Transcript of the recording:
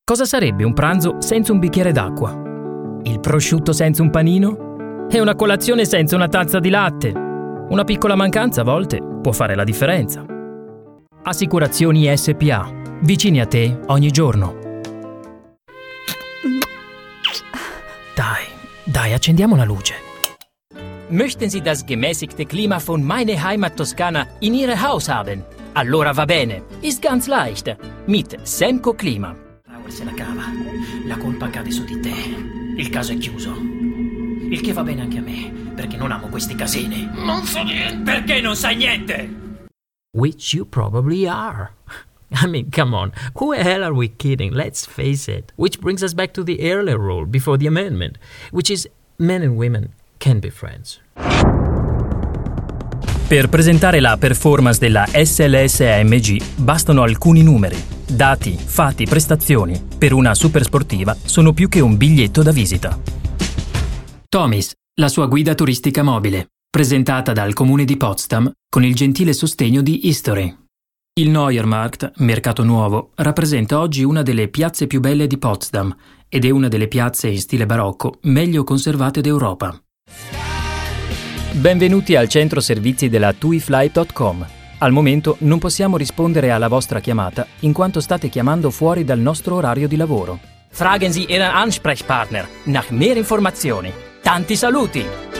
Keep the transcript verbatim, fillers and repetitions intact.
Cosa sarebbe un pranzo senza un bicchiere d'acqua? Il prosciutto senza un panino? E una colazione senza una tazza di latte? Una piccola mancanza a volte può fare la differenza. Assicurazioni S P A. Vicini a te ogni giorno. Dai, dai, accendiamo la luce. Möchten Sie das gemäßigte Klima von meine Heimat Toskana in Ihr Haus haben? Allora va bene, ist ganz leicht. Mit Semco Klima. Power se la cava. La colpa cade su di te. Il caso è chiuso. Il che va bene anche a me, perché non amo questi casini. Non so niente. Perché non sai niente? Which you probably are. I mean, come on, who the hell are we kidding? Let's face it. Which brings us back to the earlier rule before the amendment, which is men and women can be friends. Per presentare la performance della S L S A M G bastano alcuni numeri. Dati, fatti, prestazioni per una supersportiva sono più che un biglietto da visita. Tomis, la sua guida turistica mobile, presentata dal comune di Potsdam con il gentile sostegno di History. Il Neuermarkt, mercato nuovo, rappresenta oggi una delle piazze più belle di Potsdam ed è una delle piazze in stile barocco meglio conservate d'Europa. Benvenuti al centro servizi della tuifly punto com. Al momento non possiamo rispondere alla vostra chiamata in quanto state chiamando fuori dal nostro orario di lavoro. Fragen Sie Ihren Ansprechpartner nach mehr Informazioni. Tanti saluti!